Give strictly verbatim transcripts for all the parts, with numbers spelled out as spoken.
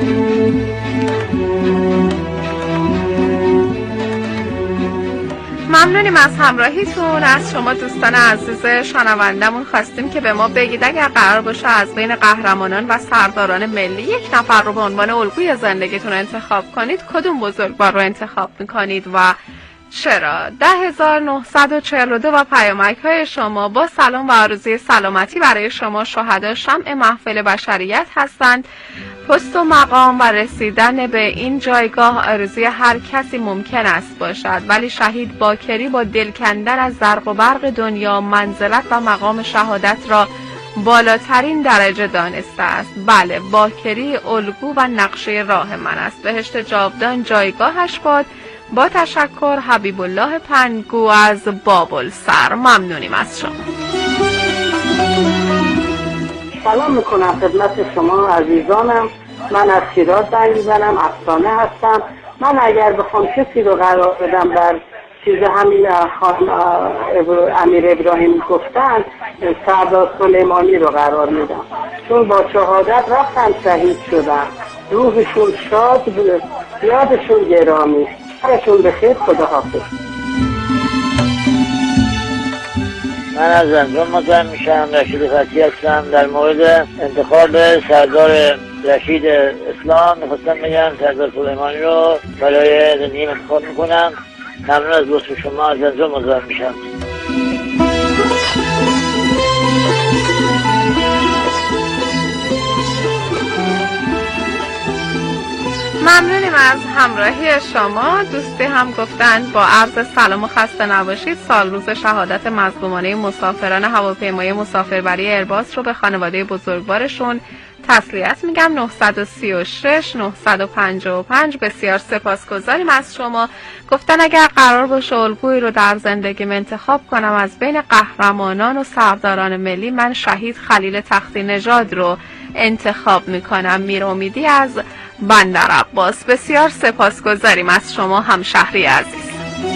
ممنونیم از همراهیتون. از شما دوستان عزیز شنوندمون خواستیم که به ما بگید اگر قرار باشه از بین قهرمانان و سرداران ملی یک نفر رو به عنوان الگوی زندگیتون انتخاب کنید، کدوم بزرگوار رو انتخاب میکنید و چرا؟ ده هزار و نهصد و چهل و دو و پیامک های شما با سلام و آرزوی سلامتی برای شما شهدا شمع محفل بشریت هستند. پست و مقام و رسیدن به این جایگاه آرزوی هر کسی ممکن است باشد، ولی شهید باکری با دل کندن از زرق و برق دنیا منزلت و مقام شهادت را بالاترین درجه دانسته است. بله، باکری الگو و نقشه راه من است. بهشت جاودان جایگاهش باد. با تشکر، حبیب الله پنگو از بابلسر. ممنونیم از شما. سلام میکنم خدمت شما عزیزانم. من از شیراز زنگ میزنم، افسانه هستم. من اگر بخوام کسی رو قرار بدم بر چیز همین خانم امیر ابراهیم گفتن، سردار سلیمانی رو قرار میدم، چون با شهادت رفتن شهید شدن. روحشون شاد، یادشون گرامی. هرشون بخیر. خدا حافظ. من از زنجان مزاحم میشم. رشید فتحی هستم. در مورد انتخاب سردار رشید اسلام میخواستم بگم سردار سلیمانی رو برای زندگی انتخاب میکنم. ممنون از لطف شما. از زنجان مزاحم میشم. ممنونیم از همراهی شما. دوستی هم گفتند با عرض سلام و خسته نباشید. سال روز شهادت مظلومانه مسافران هواپیمای مسافربری ایرباص رو به خانواده بزرگوارشون تسلیت میگم. نهصد و سی و شش نهصد و پنجاه و پنج. بسیار سپاسگزاریم از شما. گفتن اگر قرار باشه الگویی رو در زندگیم انتخاب کنم از بین قهرمانان و سرداران ملی، من شهید خلیل تختی نژاد رو انتخاب میکنم. میر امیدی از بندر عباس. بسیار سپاسگزاریم از شما همشهری عزیز.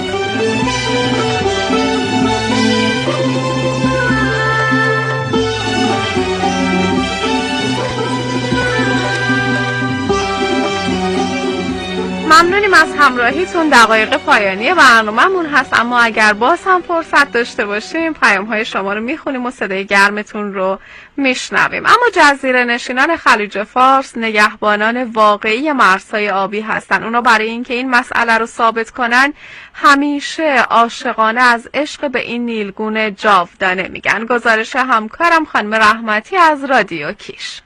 ممنونیم از همراهیتون. دقایق پایانی برنامه‌مون هست، اما اگر باز هم فرصت داشته باشیم پیام های شما رو میخونیم و صدای گرمتون رو میشنویم. اما جزیره نشینان خلیج فارس نگهبانان واقعی مرزهای آبی هستن. اونا برای اینکه این مسئله رو ثابت کنن همیشه عاشقانه از عشق به این نیلگون جاودانه میگن. گزارش همکارم خانم رحمتی از رادیو کیش.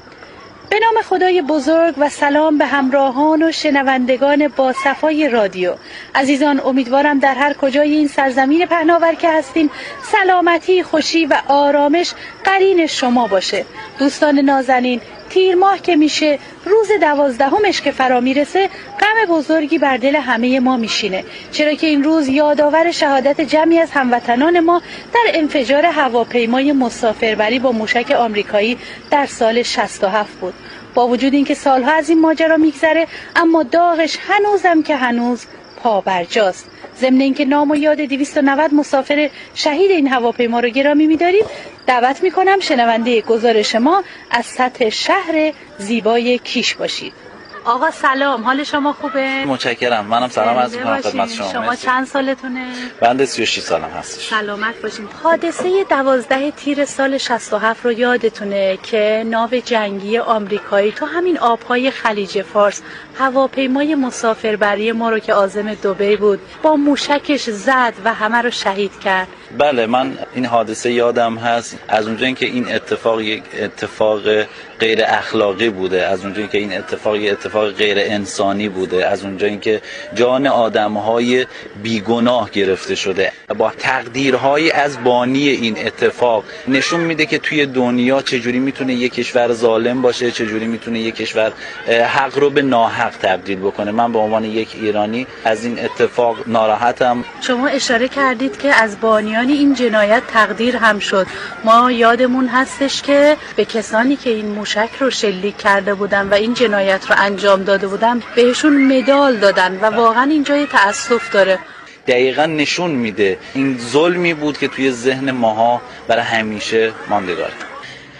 به نام خدای بزرگ و سلام به همراهان و شنوندگان با صفای رادیو. عزیزان، امیدوارم در هر کجای این سرزمین پهناور که هستیم سلامتی، خوشی و آرامش قرین شما باشه. دوستان نازنین، تیر ماه که میشه، روز دوازدهمش که فرا میرسه، غم بزرگی بر دل همه ما میشینه، چرا که این روز یادآور شهادت جمعی از هموطنان ما در انفجار هواپیمای مسافربری با موشک آمریکایی در سال شصت و هفت بود. با وجود اینکه سالها از این ماجرا میگذره، اما داغش هنوزم که هنوز پابرجاست. ضمن اینکه نام و یاد دویست و نود مسافر شهید این هواپیما رو گرامی می‌داریم، دعوت می‌کنم شنونده گزارش ما از سطح شهر زیبای کیش باشید. آقا سلام، حال شما خوبه؟ متشکرم. منم سلام عرض می‌کنم خدمت شما. شما چند سالتونه؟ بنده سی و شش سالم هستش. سلامت باشین. حادثه دوازده تیر سال شصت و هفت رو یادتونه که ناو جنگی آمریکایی تو همین آب‌های خلیج فارس هواپیمای مسافربری ما رو که عازم دبی بود با موشکش زد و همه رو شهید کرد. بله، من این حادثه یادم هست. از اونجایی که این اتفاق یک اتفاق غیر اخلاقی بوده، از اونجایی که این اتفاق یک اتفاق غیر انسانی بوده، از اونجایی که جان آدم‌های بیگناه گرفته شده، با تقدیرهای از بانی این اتفاق نشون میده که توی دنیا چجوری میتونه یک کشور ظالم باشه، چجوری میتونه یک کشور حق رو به ناحق تبدیل بکنه. من به عنوان یک ایرانی از این اتفاق ناراحتم. شما اشاره کردید که از بانیان این جنایت تقدیر هم شد. ما یادمون هستش که به کسانی که این موشک رو شلیک کرده بودن و این جنایت رو انجام داده بودن بهشون مدال دادن و واقعا این جای تأسف داره. دقیقا نشون میده این ظلمی بود که توی ذهن ماها برای همیشه ماندگاره.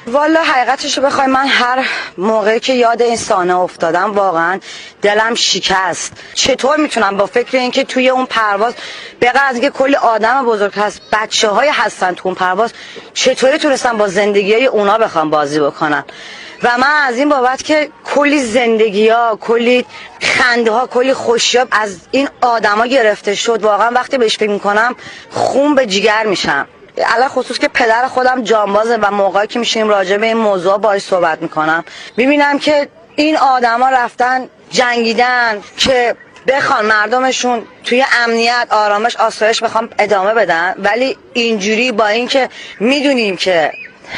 والا حقیقتش رو بخوای من هر موقعی که یاد این صحنه افتادم واقعا دلم شکست. چطور میتونم با فکر اینکه توی اون پرواز بغیر از اینکه کلی آدم بزرگ هست بچه های هستن تو اون پرواز، چطوری تونستم با زندگی های اونا بخوام بازی بکنن؟ و من از این بابت که کلی زندگی ها، کلی خنده ها، کلی خوشی ها از این آدم ها گرفته شد، واقعا وقتی بهش فکر میکنم خون به جیگر میشم. علاوه خصوص که پدر خودم جانبازه و موقعی که میشیم راجع به این موضوع باهاش صحبت میکنم میبینم که این آدما رفتن جنگیدن که بخوان مردمشون توی امنیت، آرامش، آسایش بخوام ادامه بدن، ولی اینجوری با اینکه میدونیم که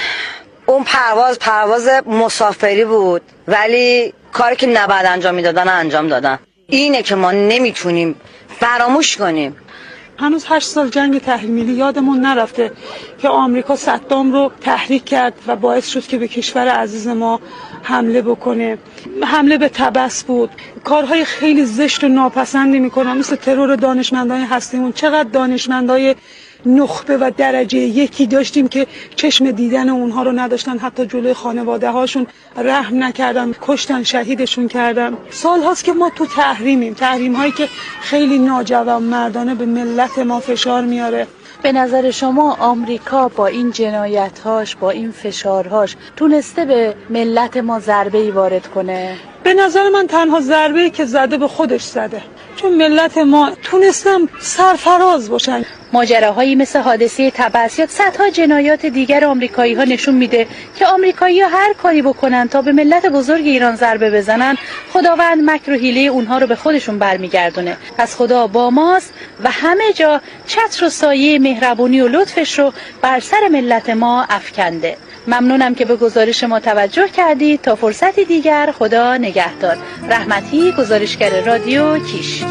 اون پرواز پرواز مسافری بود ولی کاری که نباید انجام میدادن انجام دادن. اینه که ما نمیتونیم فراموش کنیم. هنوز هشت سال جنگ تحمیلی یادمون نرفته که آمریکا صدام رو تحریک کرد و باعث شد که به کشور عزیز ما حمله بکنه. حمله به طبس بود. کارهای خیلی زشت و ناپسندی میکنن، مثل ترور دانشمندان هستیمون. چقدر دانشمندای نخبه و درجه یکی داشتیم که چشم دیدن اونها رو نداشتن، حتی جلوی خانواده هاشون رحم نکردن، کشتن، شهیدشون کردن. سال هاست که ما تو تحریمیم، تحریم هایی که خیلی ناجوانمردانه به ملت ما فشار میاره. به نظر شما آمریکا با این جنایت‌هاش، با این فشارهاش تونسته به ملت ما ضربه‌ای وارد کنه؟ به نظر من تنها ضربه‌ای که زده به خودش زده، چون ملت ما تونستن سرفراز باشن. ماجراهایی مثل حادثه طبس یا صدها جنایات دیگر آمریکایی‌ها نشون میده که آمریکایی‌ها هر کاری بکنن تا به ملت بزرگ ایران ضربه بزنن، خداوند مکر و حیله اونها رو به خودشون برمیگردونه. پس خدا با ماست و همه جا چتر و سایه مهربونی و لطفش رو بر سر ملت ما افکنده. ممنونم که به گزارش ما توجه کردید. تا فرصتی دیگر، خدا نگهدار. رحمتی، گزارشگر رادیو کیش.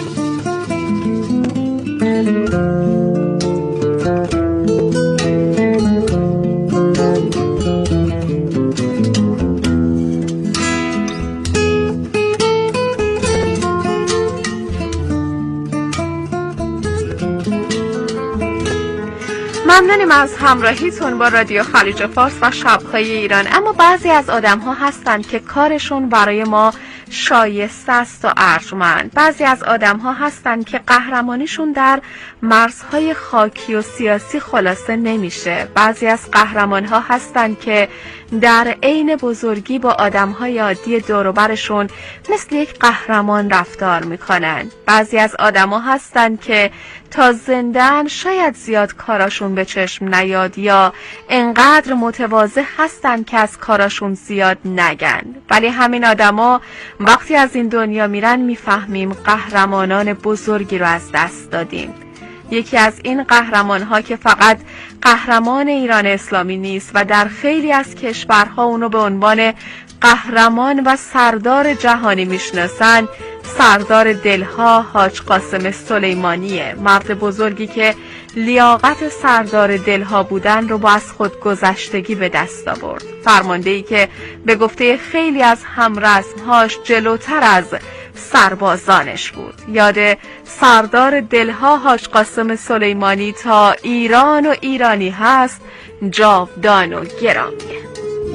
ممنونیم از همراهیتون با رادیو خلیج فارس و شب‌های ایران. اما بعضی از آدم‌ها هستند که کارشون برای ما شایسته است و ارجمند. بعضی از آدم‌ها هستند که قهرمانیشون در مرزهای خاکی و سیاسی خلاصه نمیشه. بعضی از قهرمان‌ها هستند که در عین بزرگی با آدم‌های عادی دور و برشون مثل یک قهرمان رفتار میکنن. بعضی از آدم‌ها هستند که تا زنده‌اند شاید زیاد کاراشون به چشم نیاد یا انقدر متواضع هستند که از کاراشون زیاد نگن. ولی همین آدم‌ها وقتی از این دنیا میرن میفهمیم قهرمانان بزرگی رو از دست دادیم. یکی از این قهرمان‌ها که فقط قهرمان ایران اسلامی نیست و در خیلی از کشورها اونو به عنوان قهرمان و سردار جهانی میشناسن، سردار دلها حاج قاسم سلیمانیه. مرد بزرگی که لیاقت سردار دلها بودن رو با از خودگذشتگی به دست آورد. فرمانده‌ای که به گفته خیلی از همرزمهاش جلوتر از سربازانش بود. یاد سردار دلها حاج قاسم سلیمانی تا ایران و ایرانی هست جاودان و گرامیه.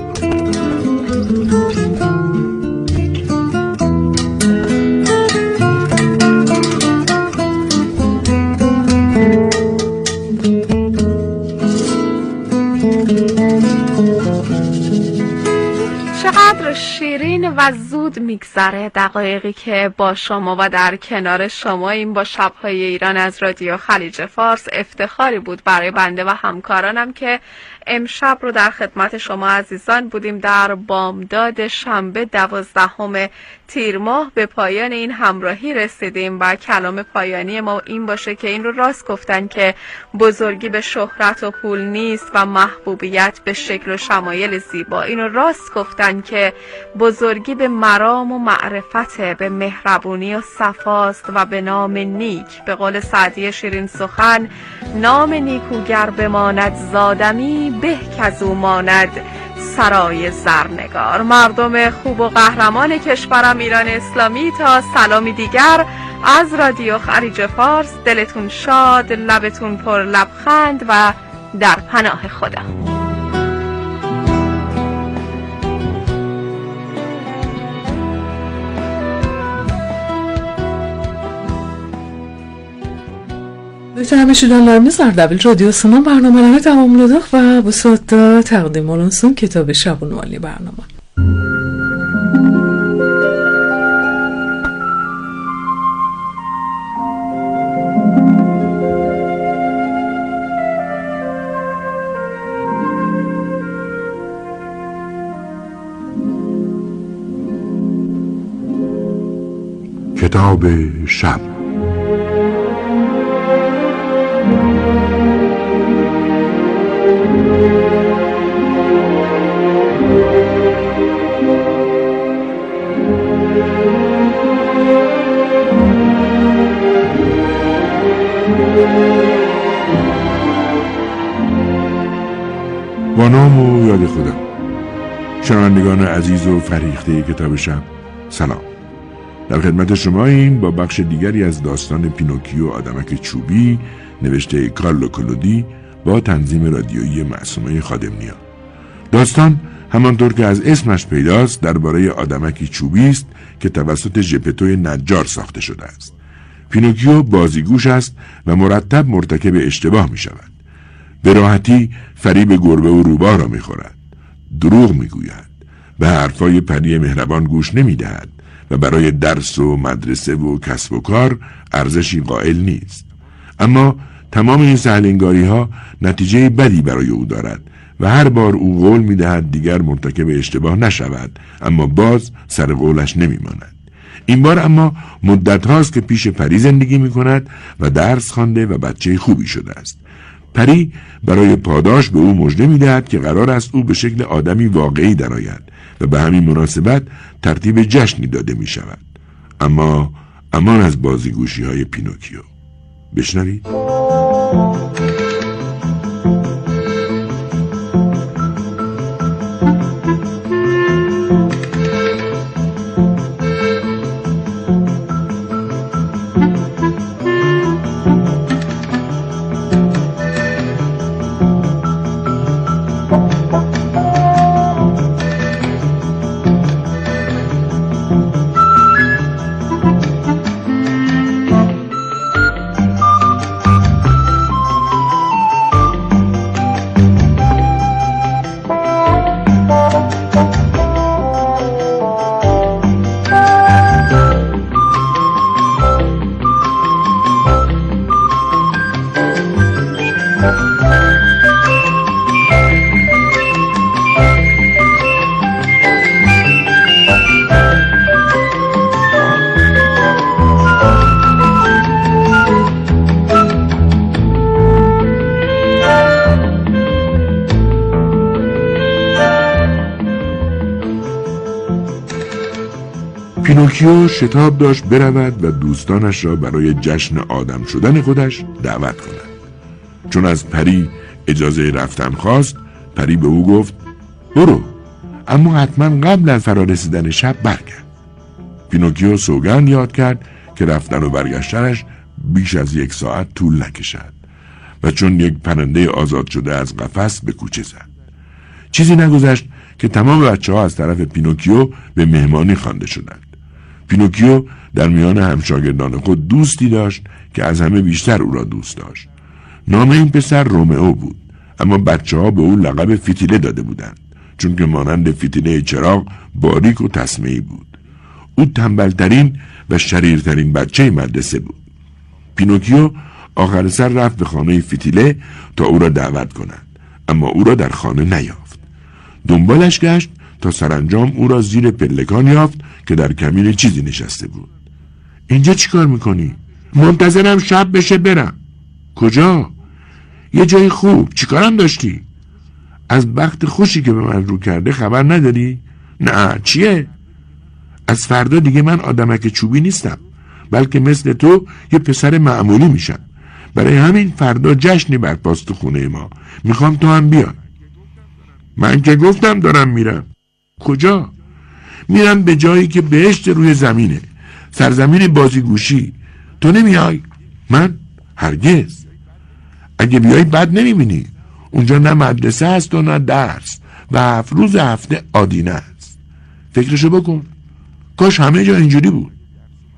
چقدر شیرین و زود میگذره دقایقی که با شما و در کنار شما این با شب‌های ایران از رادیو خلیج فارس. افتخاری بود برای بنده و همکارانم که امشب رو در خدمت شما عزیزان بودیم. در بامداد شنبه دوازدهم تیر ماه به پایان این همراهی رسیدیم و کلام پایانی ما این باشه که این رو راست گفتن که بزرگی به شهرت و پول نیست و محبوبیت به شکل و شمایل زیبا. این رو راست گفتن که بزرگی به مرام و معرفت، به مهربونی و صفاست و به نام نیک. به قول سعدی شیرین سخن، نام نیکوگر بماند زادمی به کزو ماند سرای زرنگار. مردم خوب و قهرمان کشورم ایران اسلامی، تا سلامی دیگر از رادیو خلیج فارس. دلتون شاد، لبتون پر لبخند و در پناه خدا. Duytanam eşidenlerimiz Ardabil Radyosu'nun barnamalarını tamamladık ve bu saatte takdim olunsun Kitab-ı Şabunvali barnama. کتاب شب با نام و یاد خدا. شنوندگان عزیز و فریخته کتاب شب، سلام. در خدمت شما این با بخش دیگری از داستان پینوکیو آدمک چوبی نوشته کارلو کلودی با تنظیم رادیویی معصومه خادمنیا. داستان همانطور که از اسمش پیداست درباره آدمکی چوبی است که توسط ژپتو نجار ساخته شده است. پینوکیو بازیگوش است و مرتب مرتکب اشتباه می شود. به راحتی فریب گربه و روباه را می خورد. دروغ می گوید. به حرفای پری مهربان گوش نمی دهد و برای درس و مدرسه و کسب و کار ارزشی قائل نیست. اما تمام این سهلنگاری ها نتیجه بدی برای او دارد و هر بار او قول می دهد دیگر مرتکب اشتباه نشود، اما باز سر قولش نمی ماند. این بار اما مدت هاست که پیش پری زندگی می کند و درس خوانده و بچه خوبی شده است. پری برای پاداش به او مژده می دهد که قرار است او به شکل آدمی واقعی درآید و به همین مناسبت ترتیب جشنی داده می شود. اما امان از بازیگوشی های پینوکیو. بشنوید. پینوکیو شتاب داشت برود و دوستانش را برای جشن آدم شدن خودش دعوت کند. چون از پری اجازه رفتن خواست، پری به او گفت برو، اما حتما قبل از فرارسیدن شب برگرد. پینوکیو سوگند یاد کرد که رفتن و برگشتنش بیش از یک ساعت طول نکشد و چون یک پرنده آزاد شده از قفس به کوچه زد. چیزی نگذشت که تمام بچه ها از طرف پینوکیو به مهمانی خوانده شدند. پینوکیو در میان همشاگردان خود دوستی داشت که از همه بیشتر او را دوست داشت. نام این پسر رومئو بود، اما بچه ها به او لقب فیتیله داده بودند، چون که مانند فیتیله چراغ باریک و تسمه‌ای بود. او تنبلترین و شریرترین بچه مدرسه بود. پینوکیو آخر سر رفت به خانه فیتیله تا او را دعوت کند، اما او را در خانه نیافت. دنبالش گشت تا سرانجام او را زیر پلکان یافت که در کمین چیزی نشسته بود. اینجا چی کار میکنی؟ منتظرم شب بشه برم. کجا؟ یه جای خوب. چی کارم داشتی؟ از بخت خوشی که به من رو کرده خبر نداری؟ نه، چیه؟ از فردا دیگه من آدمک چوبی نیستم، بلکه مثل تو یه پسر معمولی میشم. برای همین فردا جشنی برپاست تو خونه ما. میخوام تو هم بیا. من که گفتم دارم میرم. کجا؟ میرم به جایی که بهشت روی زمینه، سرزمین بازیگوشی. تو نمیای؟ من؟ هرگز. اگه بیای بد نمیبینی. اونجا نه مدرسه هست و نه درس و هفت روز هفته آدینه است. فکرشو بکن. کاش همه جا اینجوری بود.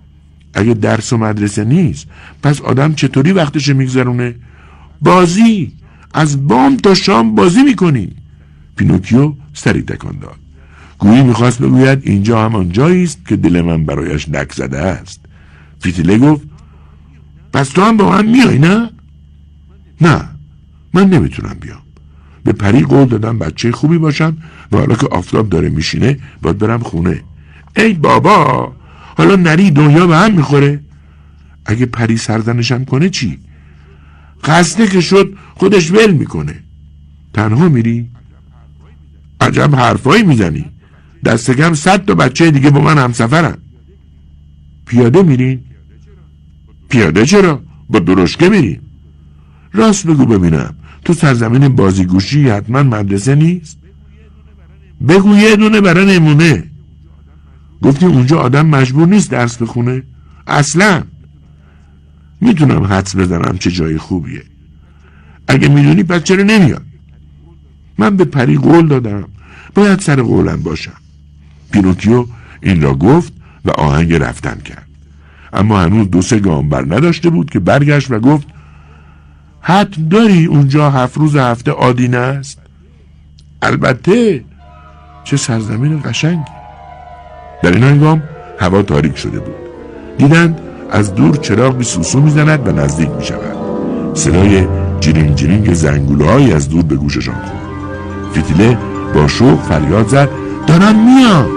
اگه درس و مدرسه نیست پس آدم چطوری وقتش میگذرونه؟ بازی، از بام تا شام بازی میکنی. پینوکیو سری تکان داد، گویی میخواست بگوید اینجا همان جایی است که دل من برایش لک زده است. فیتیله گفت پس تو هم با من میای نه؟ نه، من نمیتونم بیام. به پری قول دادم بچه خوبی باشم و حالا که آفتاب داره میشینه باید برم خونه. ای بابا، حالا نری دنیا به هم میخوره. اگه پری سرزنشم کنه چی؟ خسته که شد خودش ول میکنه. تنها میری؟ عجب حرفایی میزنی. دست کم صد تا بچه دیگه با من همسفرن. پیاده میرین؟ پیاده چرا؟ با درشکه میریم. راست بگو ببینم، تو سرزمین بازیگوشی حتما مدرسه نیست؟ بگو یه دونه برای نمونه. گفتی اونجا آدم مجبور نیست درس بخونه؟ اصلا. میتونم حدس بزنم چه جای خوبیه. اگه میدونی پس چرا نمیاد؟ من به پری قول دادم، باید سر قولم باشم. پینوکیو این را گفت و آهنگ رفتن کرد. اما هنوز دو سه گام بر نداشته بود که برگشت و گفت حتم داری اونجا هفت روز هفته آدینه است؟ البته. چه سرزمین قشنگی. در این هنگام هوا تاریک شده بود. دیدند از دور چراغی سوسو میزند و نزدیک میشود. صدای جرینگ جرینگ زنگوله‌هایی از دور به گوششان خورد. فیتیله با شوق فریاد زد دارم میام.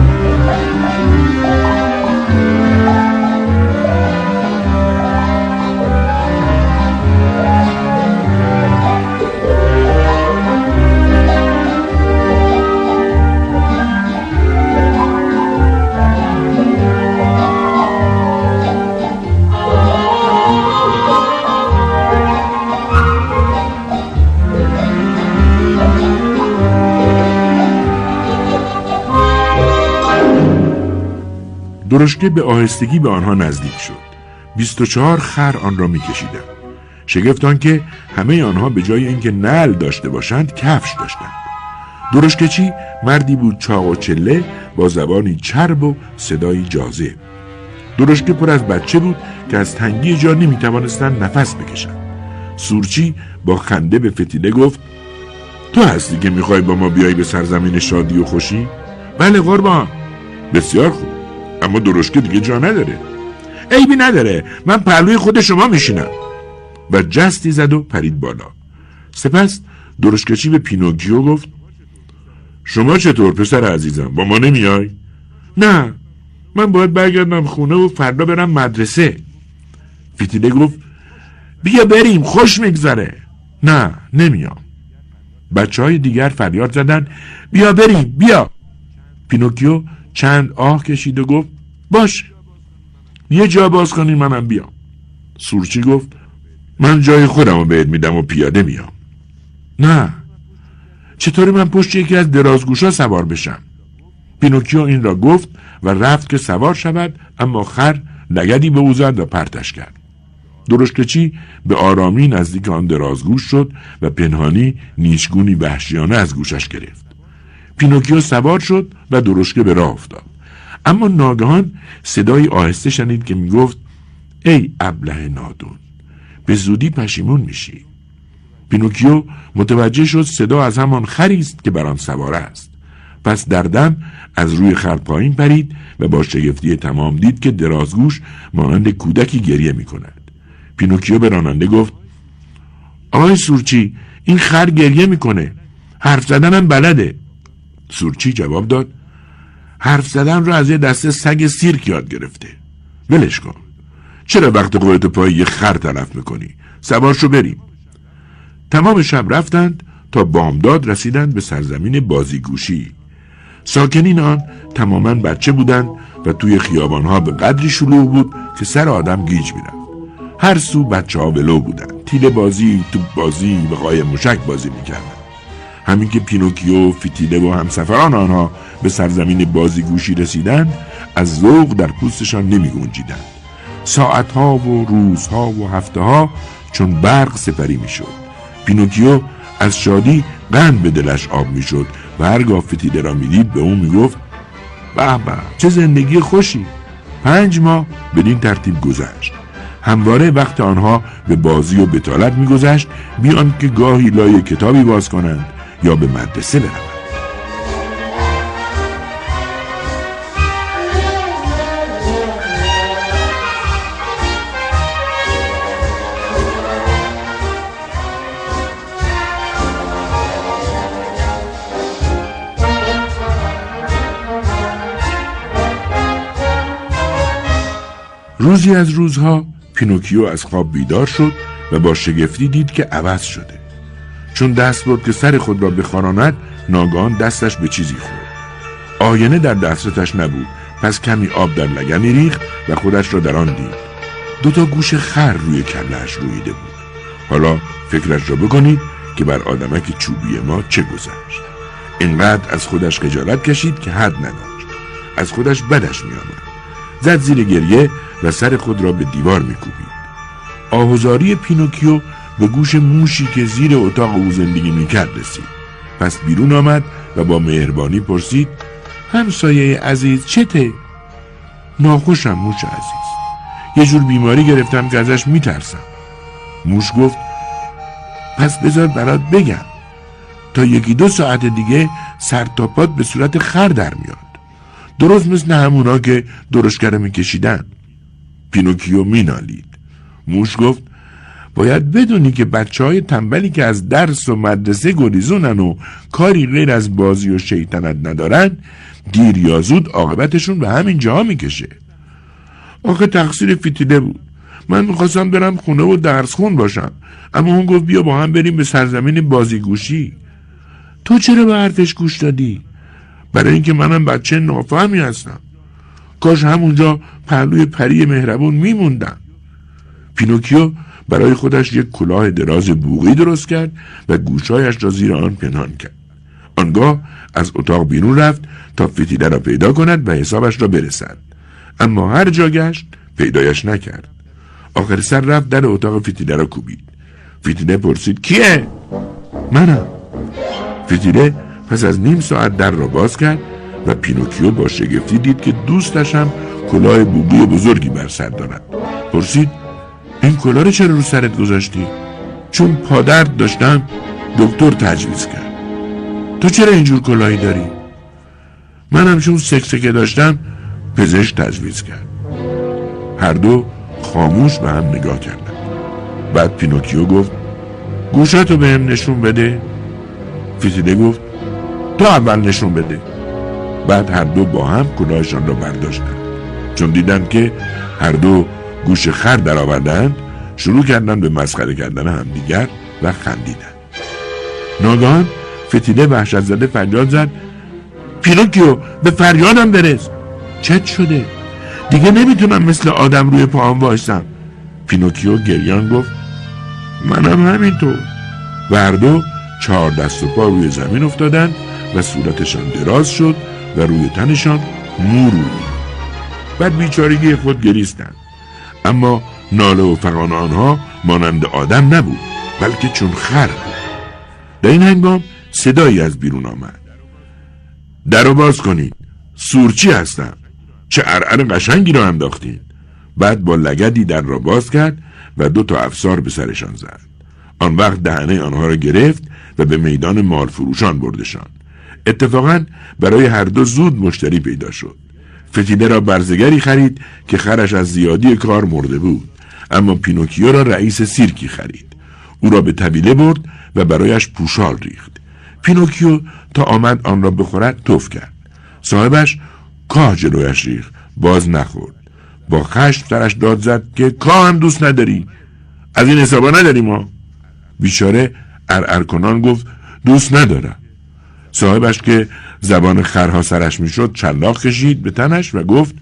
درشکه به آهستگی به آنها نزدیک شد. بیست و چهار خر آن را می کشیدند. شگفت آن که همه آنها به جای اینکه نعل داشته باشند کفش داشتند. درشکچی مردی بود چاق و چله با زبانی چرب و صدایی جاذب. درشکه پر از بچه بود که از تنگی جا نمی توانستند نفس بکشند. سورچی با خنده به فتیله گفت تو هستی که میخوای با ما بیای به سرزمین شادی و خوشی؟ بله قربان. بسیار خوب، اما درشکه دیگه جا نداره. عیبی نداره، من پهلوی خود شما میشینم. و جستی زد و پرید بالا. سپس درشکچی به پینوکیو گفت شما چطور پسر عزیزم، با ما نمیای؟ نه، من باید برگردم خونه و فردا برم مدرسه. فیتیله گفت بیا بریم، خوش میگذره. نه، نمیام. بچه های دیگر فریاد زدن بیا بریم، بیا. پینوکیو چند آه کشید و گفت باشه، یه جا باز کنی منم بیام. سورچی گفت من جای خودم رو بهت میدم و پیاده میام. نه، چطوری من پشت یکی از درازگوشا سوار بشم؟ پینوکیو این را گفت و رفت که سوار شود، اما خر لگدی به او زد و پرتش کرد. درشکچی به آرامی نزدیک آن درازگوش شد و پنهانی نیشگونی وحشیانه از گوشش گرفت. پینوکیو سوار شد و درشکه به راه افتاد. اما ناگهان صدای آهسته شنید که میگفت ای ابله نادون، به زودی پشیمون میشی. پینوکیو متوجه شد صدا از همان خری است که بر آن سوار است. پس در دم از روی خر پایین پرید و با شگفتی تمام دید که درازگوش مانند کودکی گریه میکند. پینوکیو به راننده گفت آقای سورچی، این خر گریه میکنه، حرف زدنم بلده. سورچی جواب داد حرف زدن رو از یه دسته سگ سیرک یاد گرفته، ولش کن. چرا وقت خودت پای یه خر تلف میکنی؟ سوارشو بریم. تمام شب رفتند تا بامداد رسیدند به سرزمین بازیگوشی. ساکنین آن تماما بچه بودند و توی خیابانها به قدری شلوغ بود که سر آدم گیج میرفت. هر سو بچه ها ولو بودند، تیله بازی، توپ بازی و قایم موشک بازی میکردند. همین که پینوکیو، فیتیله و همسفران آنها به سرزمین بازیگوشی رسیدند، از ذوق در پوستشان نمی گنجیدند. ساعتها و روزها و هفتهها چون برق سپری می شد. پینوکیو از شادی قند به دلش آب می شد و هرگاه فیتیله را می دید به اون می گفت به به چه زندگی خوشی، پنج ماه بدین ترتیب گذشت. همواره وقت آنها به بازی و بطالت می‌گذشت، بیان که گاهی لای کتابی باز کنند یا به مدرسه بروند. روزی از روزها پینوکیو از خواب بیدار شد و با شگفتی دید که عوض شده. چون دست برد که سر خود را بخاراند، ناگهان دستش به چیزی خورد. آینه در دستش نبود، پس کمی آب در لگنی ریخت و خودش را در آن دید. دو تا گوش خر روی کله‌اش رویده بود. حالا فکرش را بکنید که بر آدمک چوبی ما چه گذشت. اینقدر از خودش خجالت کشید که حد نداشت. از خودش بدش می آمد. زد زیر گریه و سر خود را به دیوار می‌کوبید. آهوزاری پینوکیو به گوش موشی که زیر اتاق او زندگی می‌کرد رسید. پس بیرون آمد و با مهربانی پرسید: همسایه عزیز چته؟ ناخوشم موش عزیز. یه جور بیماری گرفتم که ازش میترسم. موش گفت: پس بذار برات بگم. تا یکی دو ساعت دیگه سر تا پات به صورت خر در میاد. درست مثل همونا که درشکره میکشیدن. پینوکیو مینالید. موش گفت: باید بدونی که بچه های تنبلی که از درس و مدرسه گریزونن و کاری غیر از بازی و شیطنت ندارن، دیر یا زود عاقبتشون به همین جا میکشه. آخه تقصیر فیتیله بود. من میخواستم برم خونه و درس خون باشم، اما اون گفت بیا با هم بریم به سرزمین بازیگوشی. تو چرا به حرفش گوش دادی؟ برای اینکه منم بچه نافهمی هستم. کاش همونجا پهلوی پری مهربون میموندم. پینوکیو برای خودش یک کلاه دراز بوقی درست کرد و گوشایش را زیر آن پنهان کرد. آنگاه از اتاق بیرون رفت تا فتیله را پیدا کند و حسابش را برسد. اما هر جا گشت پیدایش نکرد. آخر سر رفت در اتاق فتیله را کوبید. فتیله پرسید: کیه؟ منم. فتیله پس از نیم ساعت در را باز کرد و پینوکیو با شگفتی دید که دوستش هم کلاه بوقی بزرگی بر سر دارد. پرسید: این کلاه رو چرا رو سرت گذاشتی؟ چون پادرد داشتم دکتر تجویز کرد. تو چرا اینجور کلاهی داری؟ منم چون سکسکه داشتم پزشک تجویز کرد. هر دو خاموش به هم نگاه کردند. بعد پینوکیو گفت: گوشاتو به هم نشون بده. فتیله گفت: تو اول نشون بده. بعد هر دو با هم کلاهشان را برداشتند. چون دیدند که هر دو گوش خر در آوردند، شروع کردند به مسخره کردن همدیگر و خندیدند. ناگهان فتیله وحشت زده فریاد زد: پینوکیو به فریادم برس. چت شده؟ دیگه نمیتونم مثل آدم روی پاهم وایسم. پینوکیو گریان گفت: منم همینطور. و هر دو چهار دست و پا روی زمین افتادند و صورتشان دراز شد و روی تنشان مو رویید. بعد بیچارگی خود گریستند. اما ناله و فغان آنها مانند آدم نبود، بلکه چون خر بود. در این هنگام صدایی از بیرون آمد: در رو باز کنید، سورچی هستم. چه عرعر قشنگی را انداختین. بعد با لگدی در را باز کرد و دو تا افسار به سرشان زد. آن وقت دهنه آنها را گرفت و به میدان مال فروشان بردشان. اتفاقاً برای هر دو زود مشتری پیدا شد. فتیله را برزگری خرید که خرش از زیادی کار مرده بود، اما پینوکیو را رئیس سیرکی خرید. او را به طویله برد و برایش پوشال ریخت. پینوکیو تا آمد آن را بخورد تف کرد. صاحبش کاه جلویش ریخت، باز نخورد. با خشم سرش داد زد که کاه هم دوست نداری؟ از این حسابا نداری ما؟ بیچاره ارعر کنان گفت: دوست ندارم. صاحبش که زبان خرها سرش میشد چلاق کشید به تنش و گفت: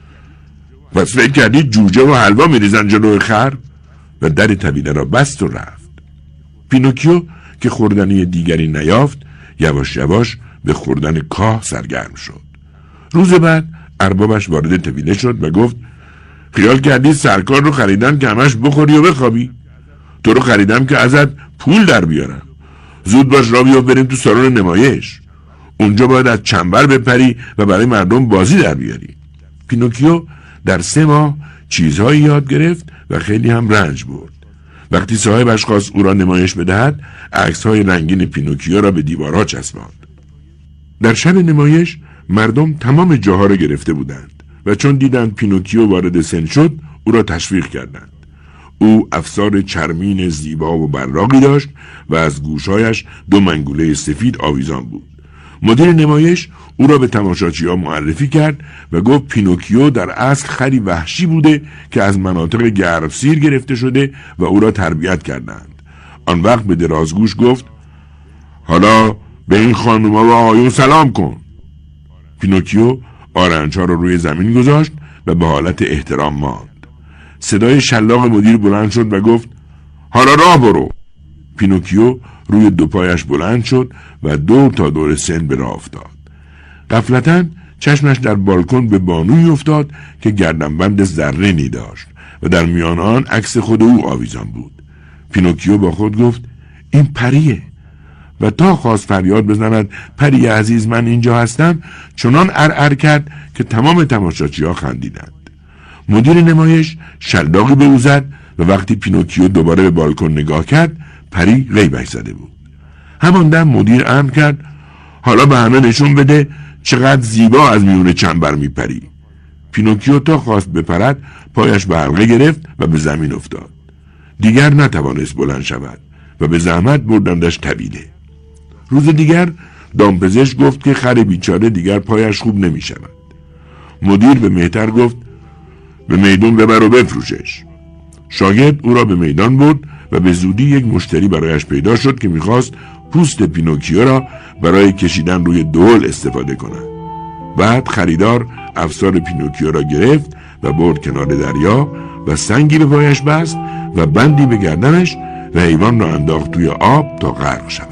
پس فکر کردی جوجه و حلوا میریزن جلوی خر؟ و در طویله را بست و رفت. پینوکیو که خوردنی دیگری نیافت، یواش یواش به خوردن کاه سرگرم شد. روز بعد اربابش وارد طویله شد و گفت: خیال کردی سرکار رو خریدن که همش بخوری و بخوابی؟ تو رو خریدم که ازت پول در بیارم. زود باش را بیافت بریم تو سالن نمایش. اونجا باید از چنبر بپری و برای مردم بازی در بیاری. پینوکیو در سه ماه چیزهایی یاد گرفت و خیلی هم رنج برد. وقتی صاحبش خواست او را نمایش بدهد، عکس‌های رنگین پینوکیو را به دیوارها چسباند. در شب نمایش مردم تمام جاها را گرفته بودند و چون دیدند پینوکیو وارد سن شد، او را تشویق کردند. او افسار چرمین زیبا و براقی داشت و از گوشهایش دو منگوله سفید آویزان بود. مدیر نمایش او را به تماشاچی‌ها معرفی کرد و گفت پینوکیو در اصل خری وحشی بوده که از مناطق گرمسیر گرفته شده و او را تربیت کردند. آن وقت به درازگوش گفت حالا به این خانوما و آقایون سلام کن. پینوکیو آرنج‌ها را روی زمین گذاشت و به حالت احترام ماند. صدای شلاق مدیر بلند شد و گفت حالا راه برو. پینوکیو روی دو پایش بلند شد و دور تا دور سن به راه افتاد. غفلتاً چشمش در بالکن به بانویی افتاد که گردنبند زرینی داشت و در میان آن عکس خود او آویزان بود. پینوکیو با خود گفت این پریه و تا خواست فریاد بزند پری عزیز من اینجا هستم، چنان ارعر کرد که تمام تماشاچی‌ها خندیدند. مدیر نمایش شلاقی به او زد و وقتی پینوکیو دوباره به بالکن نگاه کرد، پری غیبش زده بود. همان دم مدیر امر کرد حالا به همه نشون بده چقدر زیبا از میون چنبر میپری. پینوکیو تا خواست بپرد پایش به حلقه گرفت و به زمین افتاد. دیگر نتوانست بلند شود و به زحمت بردندش طویله. روز دیگر دامپزشک گفت که خر بیچاره دیگر پایش خوب نمی شود. مدیر به مهتر گفت به میدان ببر و بفروشش. شاگرد او را به میدان برد و به زودی یک مشتری برایش پیدا شد که میخواست پوست پینوکیو را برای کشیدن روی دول استفاده کند. بعد خریدار افسار پینوکیو را گرفت و برد کنار دریا و سنگی به پایش بست و بندی به گردنش و حیوان را انداخت توی آب تا غرق شود.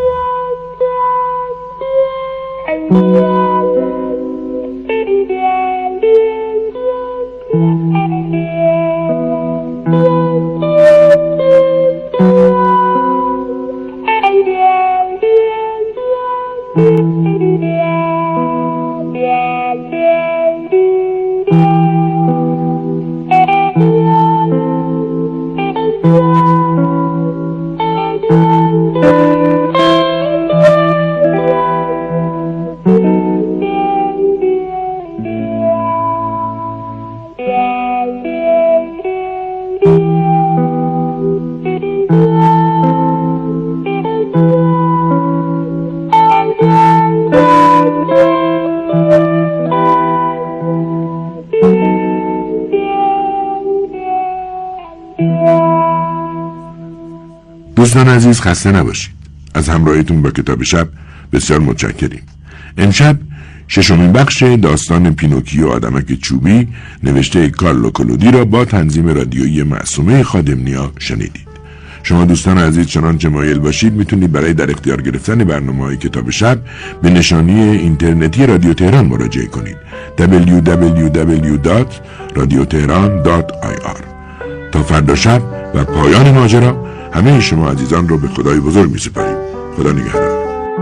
دوستان عزیز خسته نباشید. از همراهیتون با کتاب شب بسیار متشکریم. امشب ششمین بخش داستان پینوکیو آدمک چوبی نوشته کارلو کلودی را با تنظیم رادیویی معصومه خادم‌نیا شنیدید. شما دوستان عزیز چنانچه مایل باشید میتونید برای در اختیار گرفتن برنامه‌های کتاب شب به نشانی اینترنتی رادیو تهران مراجعه کنید دبلیو دبلیو دبلیو دات رادیو تهران دات آی آر. تا فردا شب و پایان ماجرا همه شما عزیزان رو به خدای بزرگ می سپاریم. خدا نگهدار.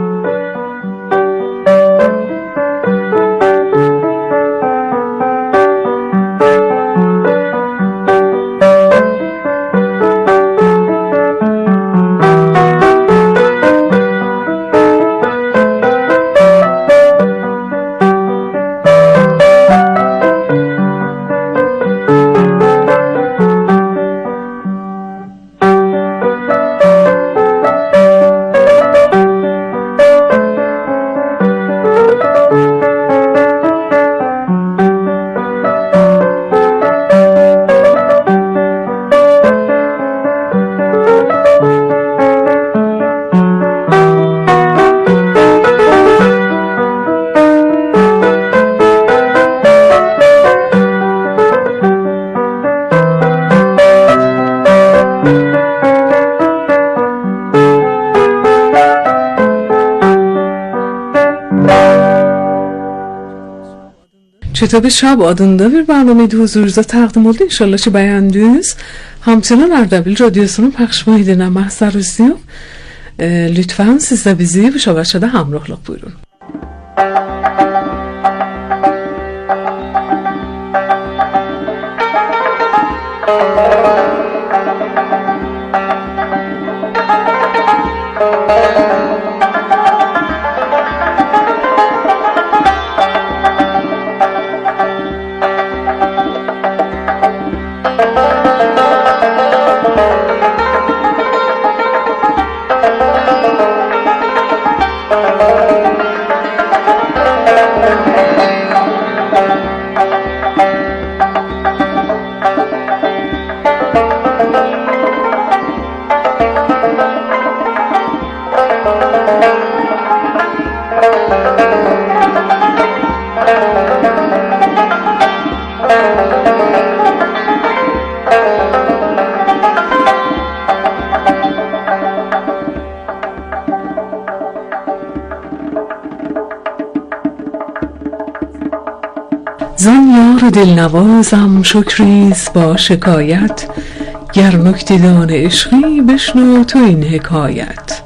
Kitap Şab adında bir barnameyi huzurunuza təqdim oldu. İnşallah ki bəyəndiniz. Hamçının Ardabil Radyosu'nun pəxşmayıdına mahzar izləyib. E, lütfen siz de bizi bu şəbəkədə hamrohluq buyurun. و دلنوازم شکریز با شکایت، گر نکته‌دان عشقی بشنو تو این حکایت.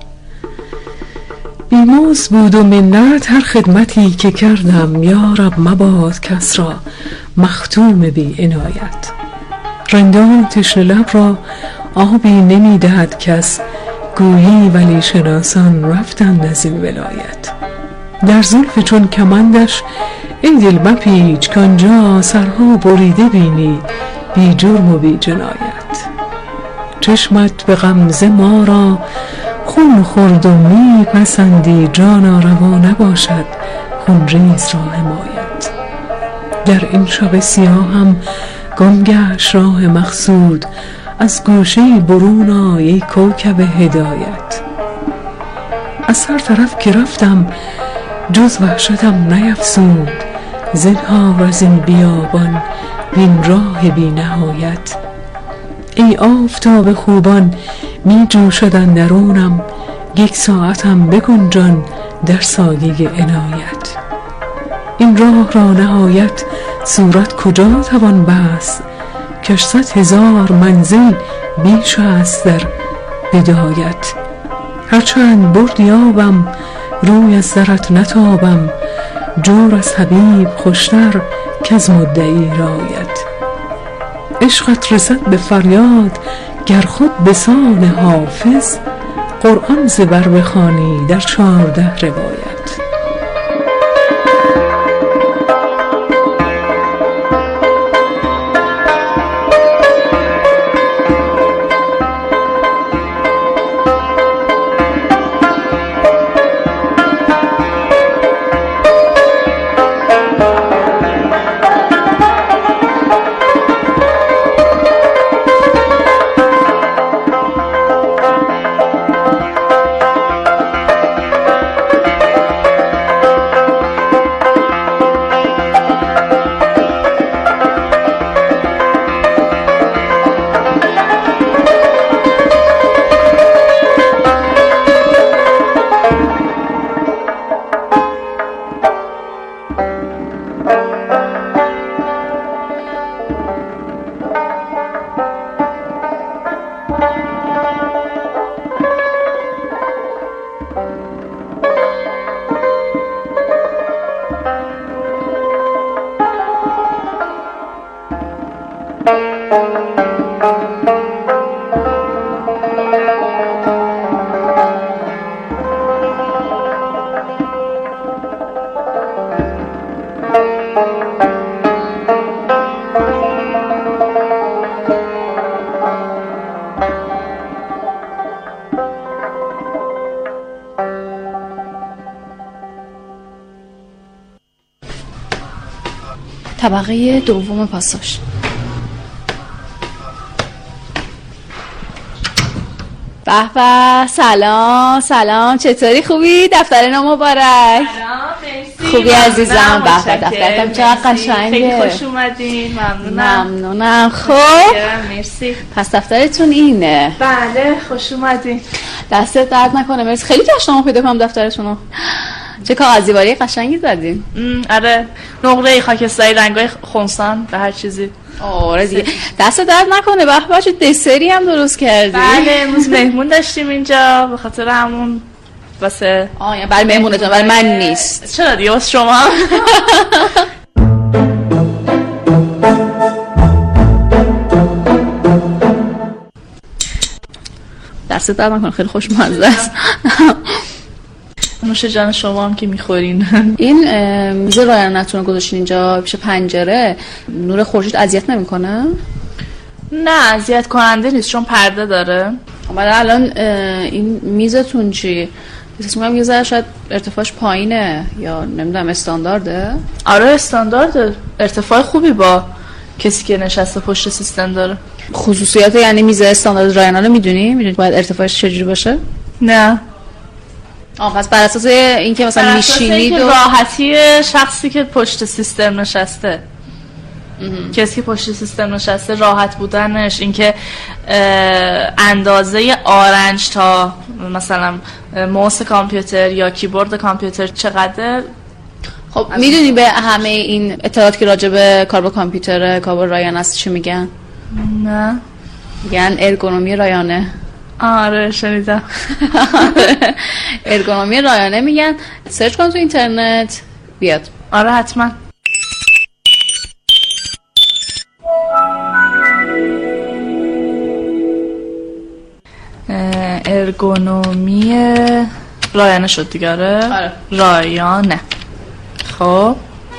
بیموز بود و منت هر خدمتی که کردم، یارب مباد کس را مختوم بی عنایت. رندان تشنه لب را آبی نمی دهد کس، گویی ولی شناسان رفتند از این ولایت. در زلف چون کمندش ای دل مپیچ، کانجا سرها بریده بینی بی جرم و بی جنایت. چشمت به غمزه ما را خون خورد و می پسندی، جانا روا نباشد خون ریز را حمایت. در این شب سیاهم گم گشت راه مقصود، از گوشه برون آی کوکب هدایت. از هر طرف که رفتم جز وحشتم نیفزود، زنهار از این بیابان بین راه بی نهایت. ای آفتاب خوبان می جوشد اندرونم، یک ساعتم بکن جان در سایه عنایت. این راه را نهایت صورت کجا توان بست، کش صد هزار منزل بیش است در بدایت. هرچند برد یابم روی از درت نتابم، جور از حبیب خوشتر که از مدعی رایت. عشقت رسد به فریاد گر خود بسان حافظ، قرآن ز بر بخوانی در چهارده روایت. طبقه دوم پاساژ. به به، سلام سلام، چطوری؟ خوبی؟ دفتر نو مبارک. سلام، مرسی. خوبی عزیزم؟ به به، دفترتم چقدر قشنگه. خیلی خوش اومدین. ممنونم. ممنونم. خب مرسی. پس دفترتون اینه؟ بله، خوش اومدین. دستت درد نکنه. مرسی. خیلی تشنم پیدا کنم دفترتونو. چه کاغذیواری قشنگی زدین. آره، نقره خاکستری، رنگای خونسان و هر چیزی. آره دیگه، دست درد نکنه. به به، چه دسری هم درست کردی. بله، امروز مهمون داشتیم اینجا، به خاطر همون واسه آه یعنی برای مهمونتون، برای من نیست. چرا دیگه واسه شما. دست درد نکنه، خیلی خوشمزه است. نوش جان شما هم که میخورین. این میز رایانتون رو گذاشتین اینجا پیش پنجره، نور خورشید اذیت نمیکنه؟ نه، اذیت کننده نیست چون پرده داره. بعد الان این میزتون چی؟ احساس می‌کنم یه ذره شاید ارتفاعش پایینه یا نمیدونم استاندارده؟ آره استاندارده، ارتفاع خوبی با کسی که نشسته پشت سیستم داره. خصوصیات یعنی میز استاندارد رایانا رو میدونی؟ میدونی باید ارتفاعش چجوری باشه؟ نه. آه پس بر اساس اینکه مثلا میشینید و راحتی شخصی که پشت سیستم نشسته، کسی که پشت سیستم نشسته راحت بودنش، اینکه اندازه آرنج تا مثلا موس کامپیوتر یا کیبورد کامپیوتر چقدر خب میدونی به همه این اطلاعات که راجع به کار با کامپیوتر کار با رایانه است چی میگن؟ نه میگن ارگونومی رایانه. آره شنیدم. ارگونومی رایانه میگن، سرچ کن تو اینترنت بیاد. آره حتما. ارگونومی رایانه شد دیگه. آره رایانه. خب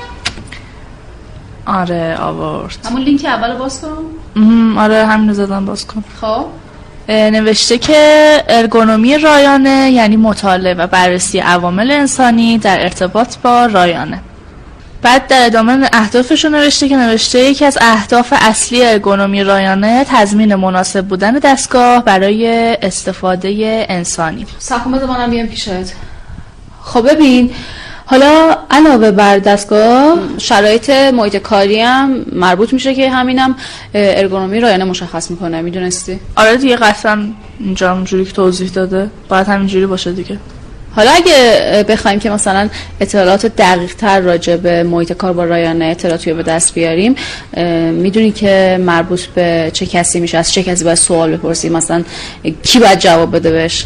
آره آورد. همون لینک اول باز کن. آره همینو زدم باز کن. خب نوشته که ارگونومی رایانه یعنی مطالعه و بررسی عوامل انسانی در ارتباط با رایانه. بعد در ادامه اهدافش رو نوشته که نوشته یکی از اهداف اصلی ارگونومی رایانه تضمین مناسب بودن دستگاه برای استفاده انسانی. ساکن بذار منم بیام پیشت. خب ببین، حالا علاوه بر دستگاه شرایط محیط کاری هم مربوط میشه که همینم ارگونومی رایانه مشخص میکنه. میدونستی؟ آره دیگه قطعا اینجا همونجوری که توضیح داده باید همینجوری باشه دیگه. حالا اگه بخوایم که مثلا اطلاعات دقیق تر راجع به محیط کار با رایانه اطلاعاتی رو به دست بیاریم، میدونی که مربوط به چه کسی میشه؟ از چه کسی باید سوال بپرسیم؟ مثلا کی باید جواب بده بهش؟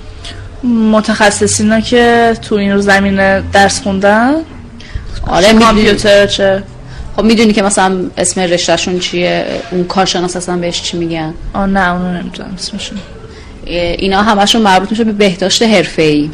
متخصصینا که تو این رو زمینه درس خوندن. آره کامپیوتر چه؟ خب میدونی که مثلا اسم رشتهشون چیه؟ اون کارشناس اصلا بهش چی میگن؟ آه نه اونو نمیدونم اسمشون. اینا همشون مربوط میشه به بهداشت حرفه‌ای.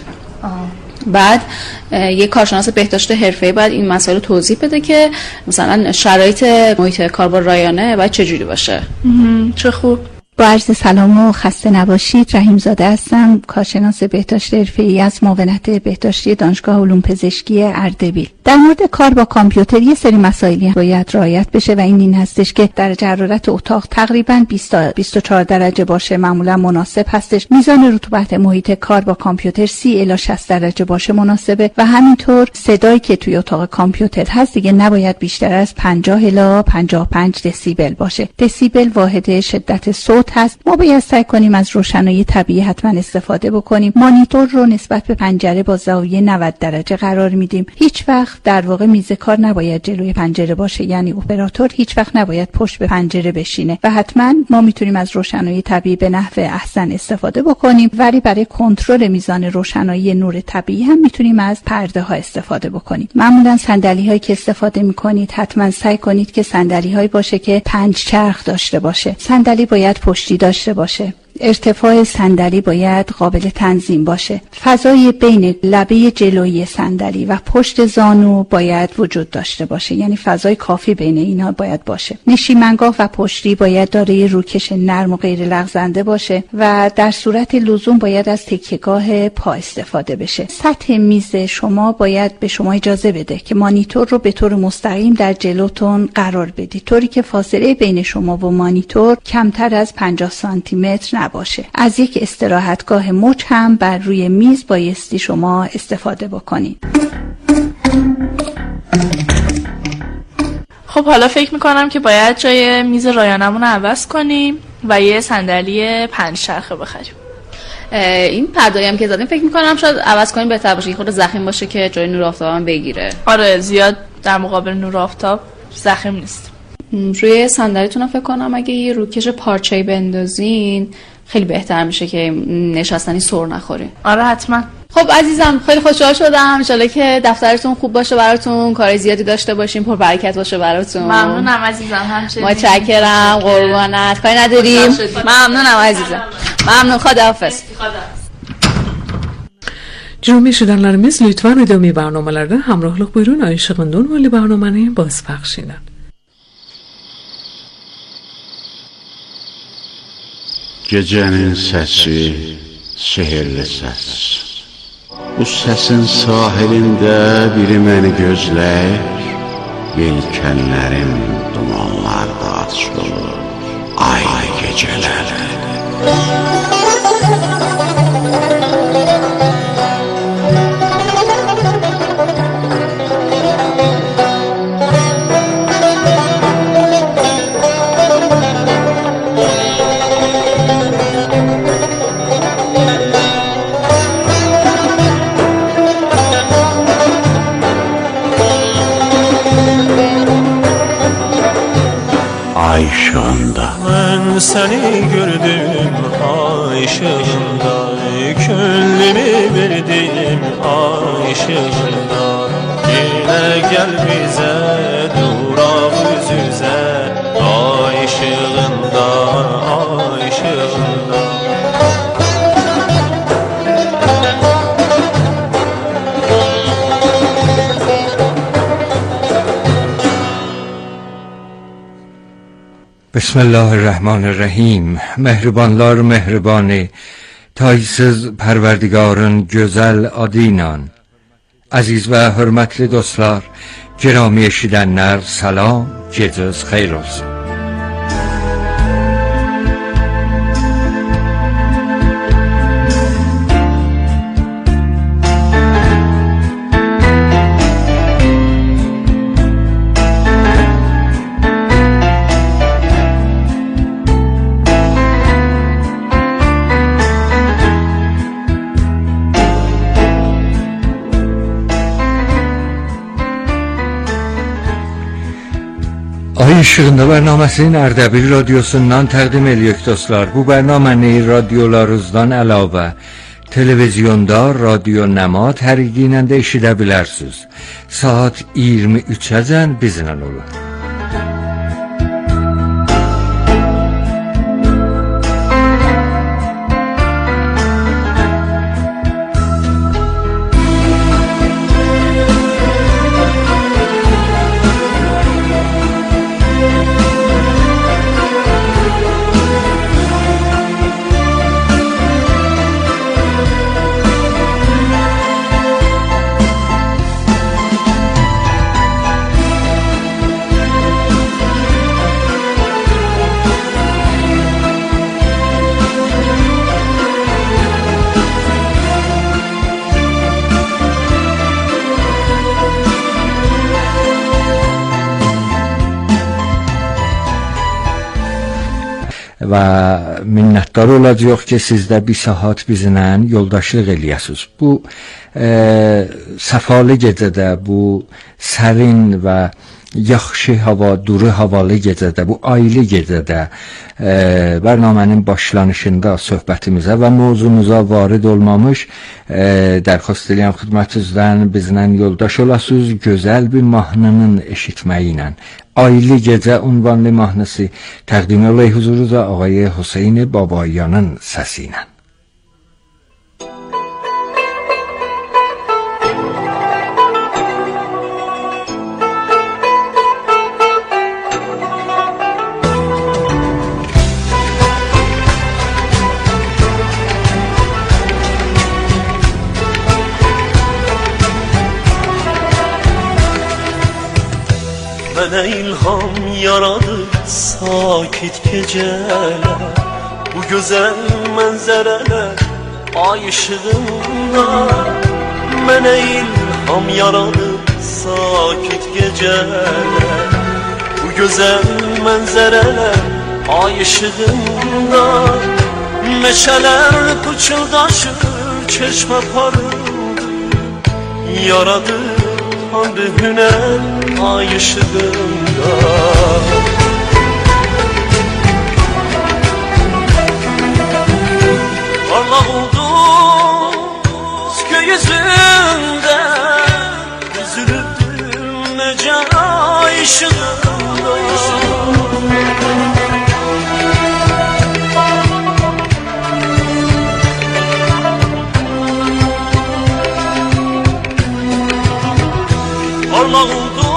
بعد یک کارشناس بهداشت حرفه‌ای باید این مسائل رو توضیح بده که مثلا شرایط محیط کار با رایانه باید چجوری باشه. چه خوب. با عرض سلام و خسته نباشید. رحیم زاده هستم، کارشناس بهداشت حرفه‌ای از معاونت بهداشتی دانشگاه علوم پزشکی اردبیل. در مورد کار با کامپیوتر یه سری مسائلی باید رعایت بشه و این این هستش که درجه حرارت اتاق تقریباً بیست تا بیست و چهار درجه باشه، معمولا مناسب هستش. میزان رطوبت محیط کار با کامپیوتر سی الی شصت درجه باشه مناسبه و همینطور صدایی که توی اتاق کامپیوتر هست دیگه نباید بیشتر از پنجاه الی پنجاه و پنج دسیبل باشه. دسیبل واحد شدت صوت هست. ما باید سعی کنیم از روشنایی طبیعی حتما استفاده بکنیم. مانیتور رو نسبت به پنجره با زاویه نود درجه قرار میدیم. هیچ وقت در واقع میز کار نباید جلوی پنجره باشه، یعنی اپراتور هیچ وقت نباید پشت به پنجره بشینه و حتما ما میتونیم از روشنایی طبیعی به نحو احسن استفاده بکنیم، ولی برای کنترل میزان روشنایی نور طبیعی هم میتونیم از پرده ها استفاده بکنیم. معمولا صندلی هایی که استفاده میکنید حتما سعی کنید که صندلی هایی باشه که پنج چرخ داشته باشه. صندلی باید پشتی داشته باشه. ارتفاع صندلی باید قابل تنظیم باشه. فضای بین لبه جلویی صندلی و پشت زانو باید وجود داشته باشه، یعنی فضای کافی بین اینا باید باشه. نشیمنگاه و پشتی باید دارای روکش نرم و غیر لغزنده باشه و در صورت لزوم باید از تکیه‌گاه پا استفاده بشه. سطح میز شما باید به شما اجازه بده که مانیتور رو به طور مستقیم در جلوتون قرار بدید، طوری که فاصله بین شما و مانیتور کمتر از پنجاه سانتی متر باشه. از یک استراحتگاه مچ هم بر روی میز بایستی شما استفاده بکنید. خب حالا فکر میکنم که باید جای میز رایانمون رو عوض کنیم و یه صندلی پنج چرخه بخریم. این پرده‌ای هم که زدیم فکر میکنم شاید عوض کنیم بهتر باشه، خود زخیم باشه که جای نور آفتاب هم بگیره. آره زیاد در مقابل نور آفتاب زخیم نیست. روی صندلیتون فکر کنم اگه یه روکش پارچه‌ای بندازین خیلی بهتر میشه که نشستنی سر نخورین. آره حتما. خب عزیزم خیلی خوشحال شدم، ان شاءالله که دفترتون خوب باشه براتون، کار زیادی داشته باشین، پر برکت باشه براتون. ممنونم عزیزم. همچنین. متشکرم، قربانت. کاری نداریم. ممنونم عزیزم. ممنون. خداحافظ. جناب şedenlerimiz lütfen ödemi barnamelerde hamrohluq buyurun. Ayşıqındun vali barnameni باز پخشیدن. Gecənin səsi, sehirli səs. Bu səsin sahilində biri məni gözləyir. Yelkənlərim dumanlarda açılır, ay gecələr. ay ışığında. Ben seni gördüm ay ışığında, gönlümü verdim ay ışığında. Yine gel bize durak yüz yüze, ay ışığında, ay ışığında. Bismillahirrahmanirrahim. Mehribanlar mehribani, taysız Pərverdigarın gözəl adı ilə. Aziz və hörmətli dostlar, girami eşidənlər, salam, gecəniz xeyir olsun. Ay Işığında bərnaməsinin Ərdəbil radiosundan təqdim edirik dostlar. Bu bərnaməni radiolarınızdan əlavə televizyonda Radio Nəma təriqi ilə də eşidə bilərsiniz. Saat iyirmi üçəcən bizlə olur. Və minnətdar olacaq ki, siz də bir saat bizlə yoldaşlıq eləyəsiniz. Bu e, səfalı gecədə, bu sərin və yaxşı hava, duru havalı gecədə, bu aylı gecədə e, bərnamənin başlanışında söhbətimizə və mövzumuza varid olmamış e, dərxost edirəm xidmətinizdən bizlə yoldaş olasınız gözəl bir mahnının eşitməyi ilə. Aylı Gecə unvanlı mahnısı təqdim olay huzurunuza Ağay Hüseyin Babayanın səsi ilə. Mənə ilham yaradı sakit gecələr, bu gözəl mənzərələr ay işığında. Mənə ilham yaradı sakit gecələr, bu gözəl mənzərələr ay işığında. Meşələr pıçıldaşır, çeşmə parıldı, yaradı Tanrı hünər ay ışığında. Parlaq ulduz gökyüzündə, üzülürdüm necə ay ışığında. Parlaq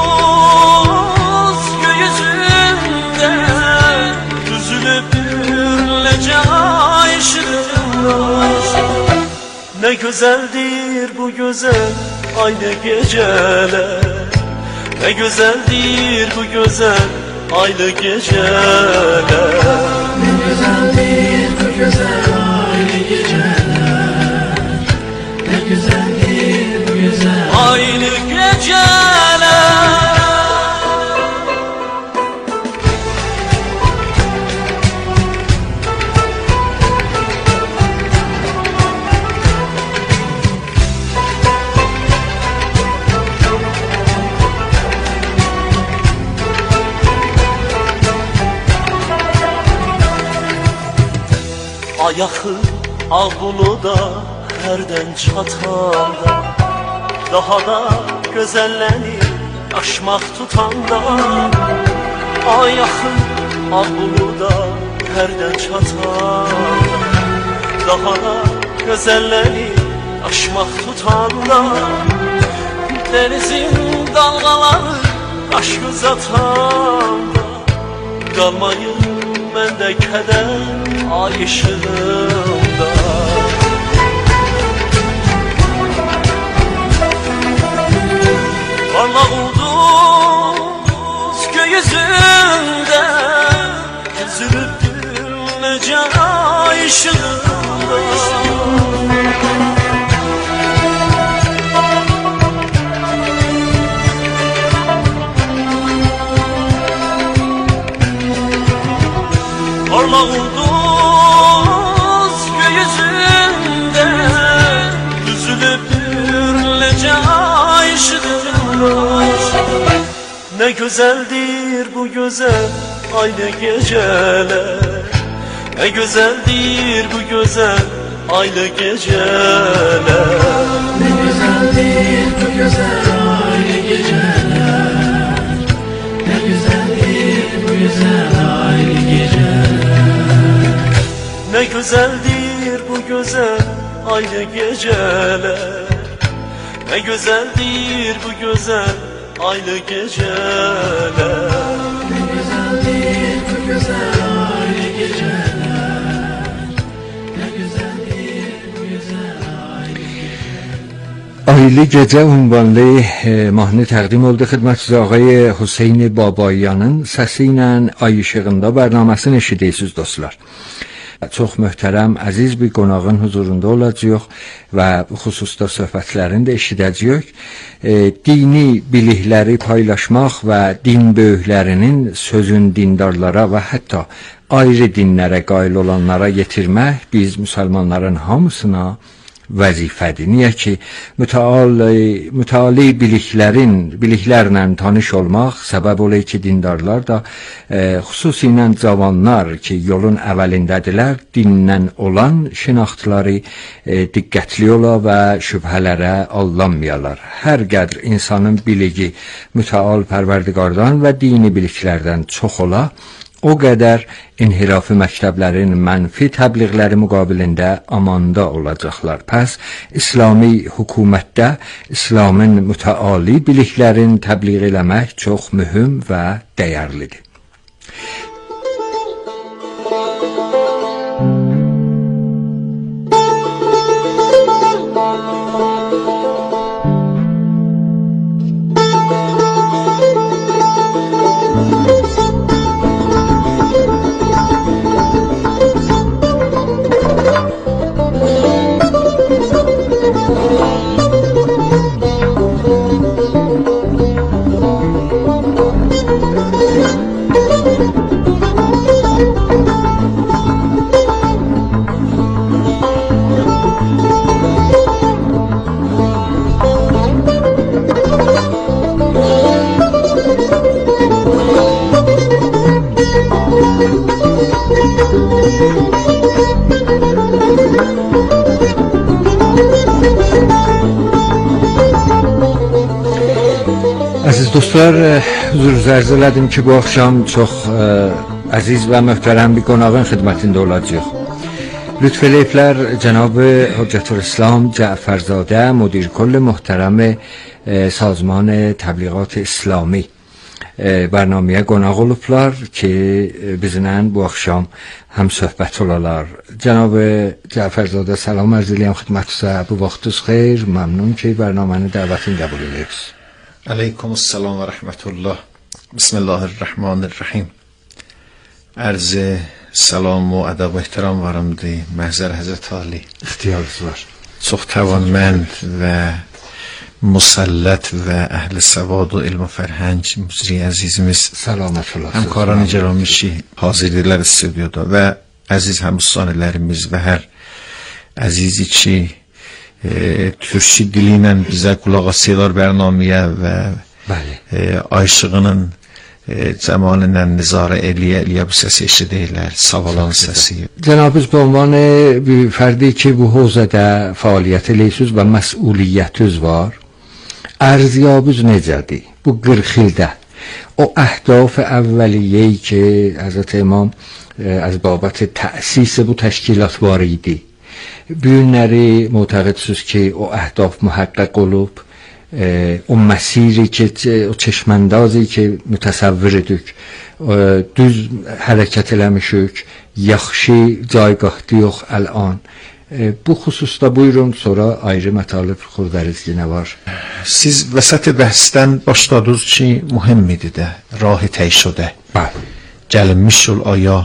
ulduz gökyüzündə, düzülüb necə ay ışığında. Nə gözəldir bu gözəl aylı gecələr, nə gözəldir bu gözəl aylı gecələr. Nə gözəldir bu gözəl aylı gecələr, nə gözəldir bu gözəl aylı gecələr. Ayağı ağ buluda herden çatanda, daha da gözellenir aşmaq tutanda. Ayağı ağ buluda herden çatanda, daha da gözellenir aşmaq tutanda. Denizin dalgaları qaş göz atanda, qalmayın məndə kədər ay ışığında. Parlaq ulduz gökyüzündə üzülüb güləcə ay ışığında. Parlaq ulduz gökyüzündə üzülüb güləcə ay ışığında. Ne güzeldir bu güzel aylı geceler, ne güzeldir bu güzel aylı geceler. Ne güzeldir bu güzel aylı geceler, ne güzeldir bu güzel aylı geceler. Ne güzeldir bu güzel aylı geceler, ne güzeldir bu güzel aylı geceler. Ne güzeldir bu güzel aylı geceler, ne güzeldir bu güzel aylı geceler. Aylı Gece ünvanlı e, mahnı təqdim oldu xidmətçi ağay Hüseyin Babayanın səsi ilə Ay İşığında bərnaməsini eşidirsiniz dostlar. Çox möhtərəm, əziz bir qonağın huzurunda olacaq və bu xüsusda söhbətlərini də eşidəcəyik. E, dini bilikləri paylaşmaq və din böyüklərinin sözün dindarlara və hətta ayrı dinlərə qail olanlara yetirmək biz müsəlmanların hamısına vəzifədir. Niyə ki, mütəali, mütəali biliklərin, biliklərlə tanış olmaq səbəb olur ki, dindarlar da e, xüsusilə cavanlar ki, yolun əvəlindədirlər, dindən olan şinaxtları e, diqqətli ola və şübhələrə aldanmayalar. Hər qədr insanın biligi mütəal pərverdigardan və dini biliklərdən çox ola, o qədər inhirafi məktəblərin mənfi təbliğləri müqabilində amanda olacaqlar. Pəs, İslami hökumətdə İslamın mütəali biliklərin təbliğ eləmək çox mühüm və dəyərlidir. Əziz dostlar, huzurunuzda arz elədim ki, bu axşam çox ə, əziz və möhtərəm bir qonağın xidmətində olacaq. Lütf eləyiblər Cənab-ı Hüccətülislam Cəfərzadə, müdir kol möhtərəm Sazman Təbliğat İslami bərnaməyə qonaq olublar ki, bizlə bu axşam həm söhbət olalar. Cənab-ı Cəfərzadə, salam arz eləyəm xidmətinizə. Bu vaxtınız xeyir, məmnun ki, bərnamənin dəvətini qəbul edirsiniz. علیکم السلام و رحمت الله. بسم الله الرحمن الرحیم. عرض سلام و ادب و احترام varım دی محضر حضرت عالی. اختیارınız var. çox توانمند و مسلط و اهل سواد و علم و فرهنگ مجری عزیزimiz سلامت الله. همکاران گرامیشی حاضرdirlər stüdyoda və əziz həmsöhbətlərimiz və hər əzizi ki E, Türkçe diliyle bize kulak asıyorlar bərnaməyə və e, Ayşığının e, zamanın nizar Eliye Eliye bu səsi eşidirlər, Savalan səsi. Cənabınız به عنوان فردی که bu حوزədə fəaliyyət eləyirsiniz və məsuliyyətiniz var, ارزیابیز necədir bu qırx ildə o əhdaf əvvəliyyeyi ki Həzrət İmam از بابت تأسیس bu təşkilat var idi. Bu günləri معتقدسiniz ki o əhdaf محقق olub, o مسیری که o چشماندازی که متصور idik düz hərəkət eləmişik, yaxşı caygahdı yox الان. Bu xüsusda buyurun, sonra ayrı mətalib xurdariz ki nə var. Siz vəsət bəhsdən başladınız ki mühüm idi də, rah təy şudə. Bəli. Gəlinmiş yol aya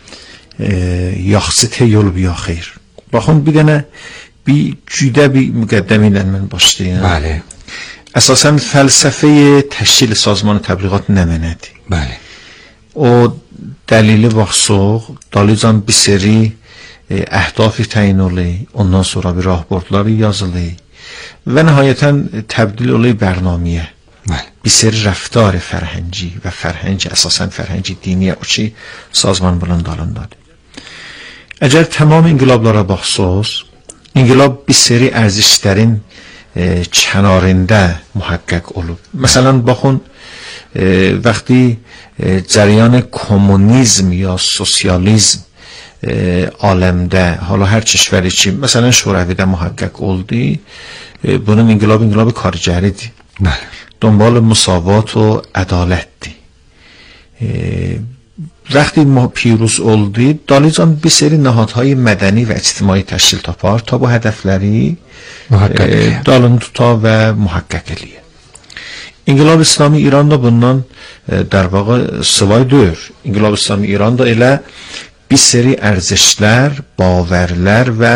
yaxşı tey yol ya xeyr. Baxın bir dənə bir cüdə bir müqəddəmə ilə mən başlayım. Bəli. Əsasən fəlsəfə təşkil sazmanı təbliğat nə mənədir? Bəli. O dəlili baxsaq, dalican bir seri əhdaf təyin oluyor, ondan sonra bir rahbordları yazılıyor və nəhayətən təbdil oluyor bərnaməyə. Bir seri rəftar fərhənci və fərhənci, əsasən fərhənci diniyə o ki, sazman bunun dalındadır. Əgər tamam inqilablara baxsaq, inqilab bir seri ərzişlərin e, kənarında mühaqqaq olub. Məsələn, baxın, e, vəqti e, cəryan komünizm ya sosializm e, aləmdə, hala hər kişvəri ki, məsələn, Şoravidə mühaqqaq oldu, e, bunun inqilab inqilabı karigəridir. Bəli. دنبال مساوات و عدالت. وقتی ما پیروز oldید دالیجان bir seri nahadهای mədəni və ictimai təşkil tapar ta bu hədəfləri dalını tuta və mühaqqaq eləyə. İnqilab İslami İranda bundan در واقع sıvay deyir. İnqilab İslami İranda elə bir seri ارزشlər, باورlər və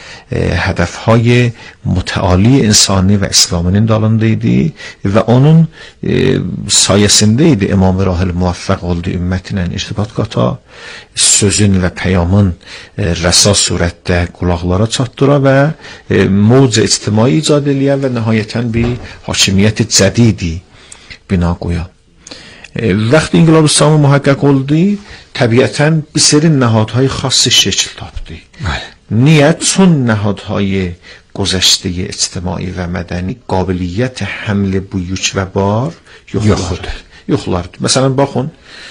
هدفهای متعالی انسانی و اسلامinin dalındaydı ve onun e, sayesindeydi İmam Rahil muvaffaq oldu ümmətlə irtibat qata, sözün və peyamın e, rəsa surətdə qulaqlara çatdıra və e, mövcə ictimai icad eləyə və nəhayətən bir hakimiyyət cədidi bina qoya. وقتی انقلاب اسلامی محقق oldu, طبیعتاً bir seri nəhadهای خاصی şəkil tapdı. Niyə? Çün nəhadهای گذشته اجتماعی و مدنی قابلیت حمل bu yük və bar yoxlardı. Yoxlardı. Məsələn, baxın,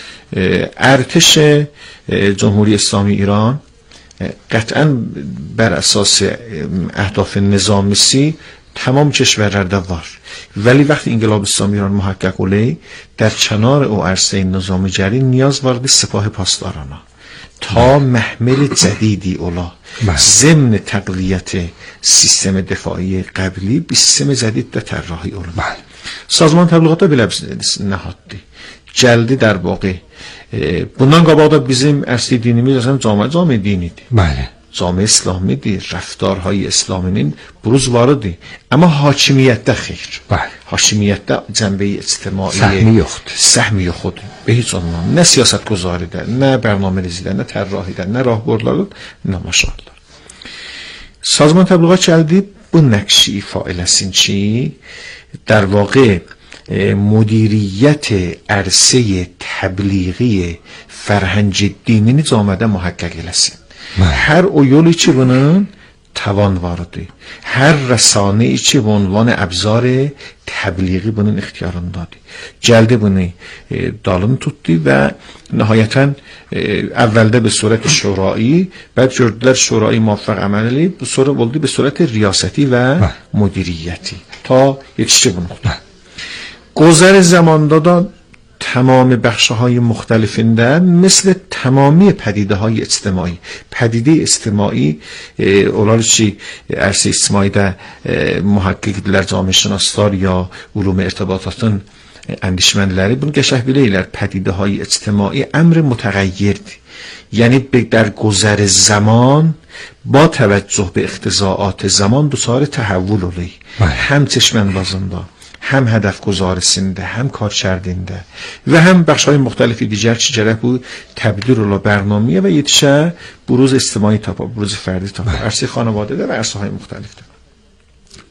ارتش جمهوری اسلامی ایران قطعاً بر اساس اهداف نظامیسی تمام کشورlərdə var. ولی وقتی انقلاب اسلامی ایران محقق olayı, در کنار او عرصه نظامیگری نیاز vardı سپاه پاسدارانه تا محمل جدیدی ola. ضمن تقویت سیستم دفاعی قبلی bir sistem جدید də طراحی ola. Sazman təbliğata belə nəhaddı. Gəldi در واقع. Bundan qabaq da bizim əsli dinimiz əslən cami cami dinidir. Bəli. Cami İslamidir, rəftarهای İslaminin buruz varıdır. Amma hakimiyyətdə xeyr. Bəli. Hakimiyyətdə cəmbəyi ictimai səhmi yoxdur. Səhmi yoxdur. Be heç ondan. Nə siyasətguzaridə, nə bərnamərizdə, nə tərrahidə, nə rahbordlarda, nə maşallah. Sazman təbliğat gəldi bu nəqşi ifa eləsin ki, در واقع مدیریت عرصه تبلیغی فرهنگ دینی جامعه محقق eləsin. Hər o yol içi bunun tavan vardı. Hər rəsanə içi bu ünvan əbzar təbliği bunun ixtiyarındadır. Gəldi bunu e, dalını tutdu və nəhayətən e, əvvəldə bir surət şurayı, bəd gördülər şurayı muvaffaq əməl edib, bu sonra oldu bir surət riyasəti və müdiriyyəti. Ta yetişdi bunu. گذر zamanda da تمام بخش‌های مختلفinde مثل تمامی پدیده‌های اجتماعی پدیده اجتماعی اولار چی عرصه اجتماعی ده محققler جامعه شناسlar یا علوم ارتباطاتın اندیشمندləri bunu qəşəh bilirlər پدیده‌های اجتماعی امر متغیرdir. یعنی در گذر زمان با توجه به اقتضاعات زمان دچار تحول oluyor. هم چشم‌اندازında هم هدف گذارسinde هم کارکردinde و هم بخش‌های مختلفی دیگر که جرح bu تبدیل ola برنامه‌یه و yetişə بروز اجتماعی تاپا بروز فردی تاپا عرصه خانواده ده و عرصه‌های مختلفده.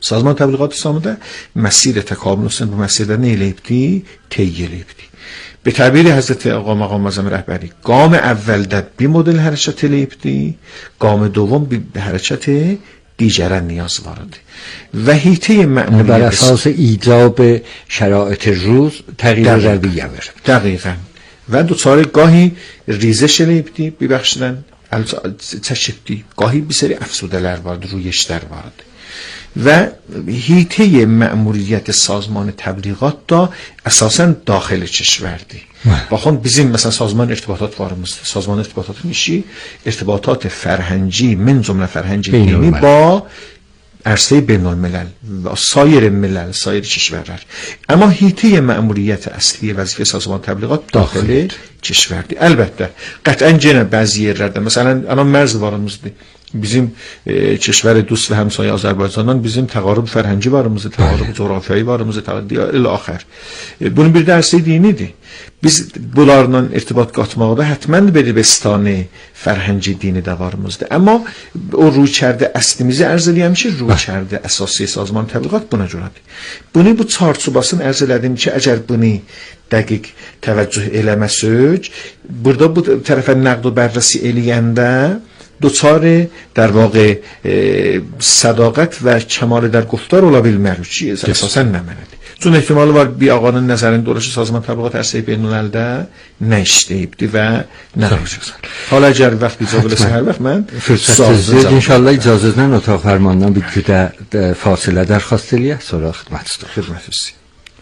Sazman Təbliğat İslamıda məsir təkamül olsun bu məsirdə nə eləyibdi? Teyy eləyibdi. به تعبیر حضرت آقا مقام معظم رهبری گام اول bir model hərəkət eləyibdi, گام دوم به حرکت دیگران نیاز وارد و هیته مأموریت بر اساس ایجاب شرایط روز تغییر رویه بره. دقیقاً و دوچار گاهی ریزش eləyibdi ببخشیدن çəkibdi, گاهی bir seri افسوده‌lər vardı, رویشlər vardı. و هیته مأموریت سازمان تبلیغات دا اساساً داخل کشوردی. بخون bizim مثلا سازمان ارتباطات varımızdı. سازمان ارتباطات میشی ارتباطات فرهنگی من جمله فرهنگی دینی با عرصه بین الملل و سایر ملل سایر کشورler. اما هیته مأموریت اصلی وظیفه سازمان تبلیغات داخل کشوردی. البته قطعاً جنب بعضی yerlerde مثلا الان مرز varımızdı. Bizim e, کشور دوست و همسایه آذربایجانdan bizim təqarrub fərhəngi varımızı, təqarrub coğrafiyayı varımızı, ilə axır. E, bunun bir dərsi dinidir. Biz bunlarla irtibat qatmaqda həttəmən bir bestani fərhəngi dini də varımızdır. Amma o ruhçərdə əslimizi ərz edəyəm ki, ruhçərdə əsası sazman təbliğat buna görədir. Bunu bu çarçubasını ərz elədim ki, əgər bunu dəqiq təvəccüh eləməsək, burada bu tərəfə nəqd و بررسی eləyəndə دوچار در واقع صداقت و کمال در گفتار ola bilmərik ki, əsasən nə mənədir. Çünki ehtimalı var bir ağanın nəzərində olur ki, sazman təbliğat ərsəyi beynəldə nə işləyibdi və nə yapacaqsan. Hala əgər vaxt icazə eləsə hər vaxt mən fürsət inşallah icazənizlə otaq fərmanından bir güdə fasilə dərxast eləyək, sonra xidmətinizdəyik. Xidmətinizdəyik.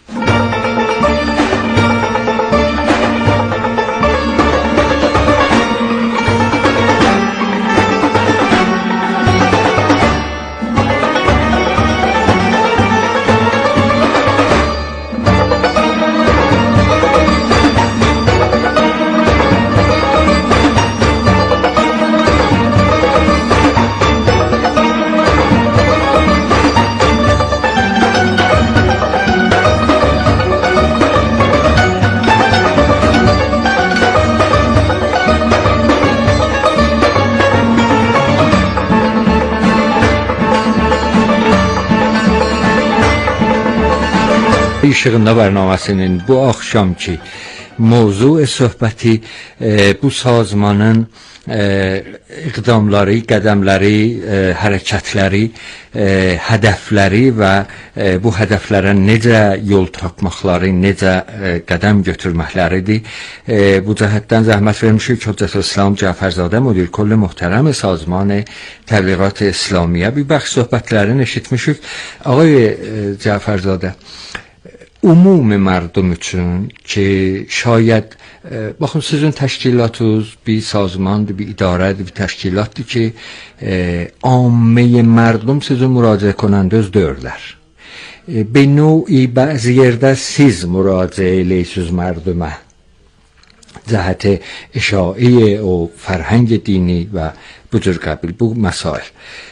İşığında bərnaməsinin bu axşamki mövzu söhbəti e, bu sazmanın e, iqdamları, qədəmləri, e, hərəkətləri, e, hədəfləri və e, bu hədəflərə necə yol tapmaqları, necə e, qədəm götürməkləridir. E, bu cəhətdən zəhmət vermişik Hüccətülislam Cəfərzadə müdir kulli muhterəm sazman təbliğat İslamiyə bir bəxş söhbətlərini eşitmişik. Ağay e, Cəfərzadə, umumi mردم üçün ki şayət e, baxın sizin təşkilatınız bir sazmandır, bir idarədir, bir təşkilatdır ki e, amme mردم sizin müraciət کننده öz deyirlər. E, به نوعی بعضی yerdə siz müraciət eləyirsiz مردمə cəhət işai o fərhəng dini və bu cür qəbil bu məsail.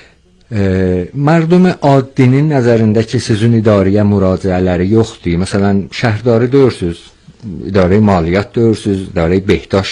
مردم عادinin nəzərində ki sizin idarəyə müraciələri yoxdur. Məsələn, şəhərdarı deyirsiniz, idarə maliyyat deyirsiniz, idarə behdaş